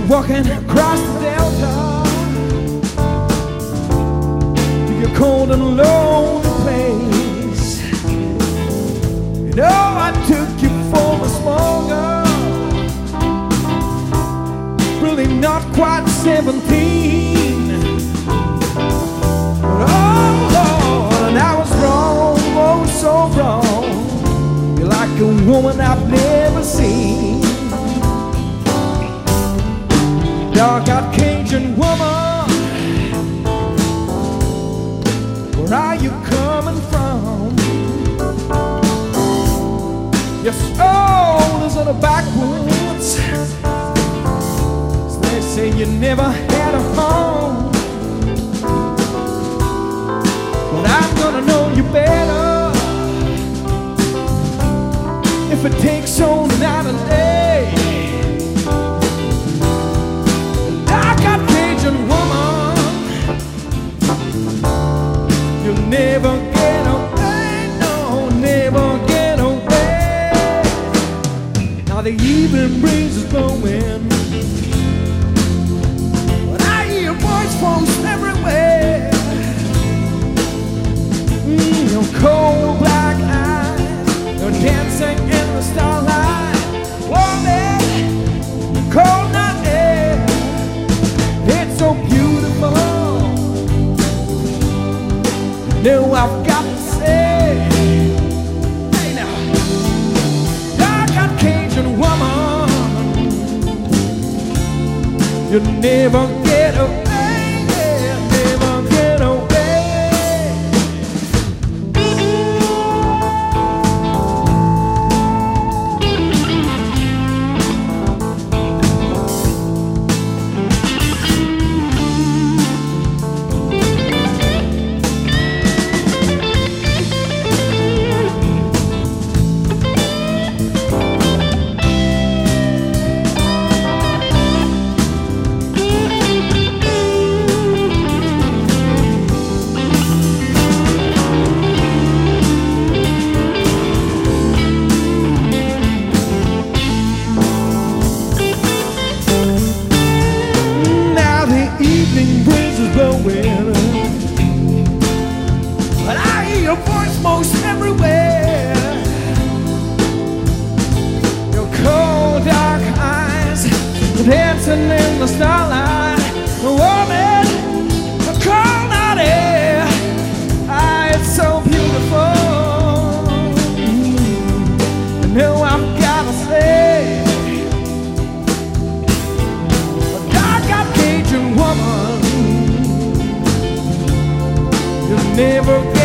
walking across the delta to your cold and lonely place. You know I took you for a small girl, really not quite 17. But oh Lord, and I was wrong, oh so wrong. You're like a woman I've never seen. Dark-eyed Cajun woman, where are you coming from? Your soul is in the backwoods. They say you never had a home, but I'm gonna know you better if it takes all night and day. You'll never get away, no, never get away. Now the evening breeze is blowing, but I hear voice from everywhere. Your cold black eyes, you're dancing in the starlight. Woman, cold night air, it's so beautiful. Now I've got to say, hey now, dark-eyed Cajun woman, you never get away, yeah, never get away. But I hear your voice most everywhere. Your cold dark eyes dancing in the starlight. Woman, a cold night air, ah, it's so beautiful. And now I've gotta say, a dark-eyed Cajun woman, you'll never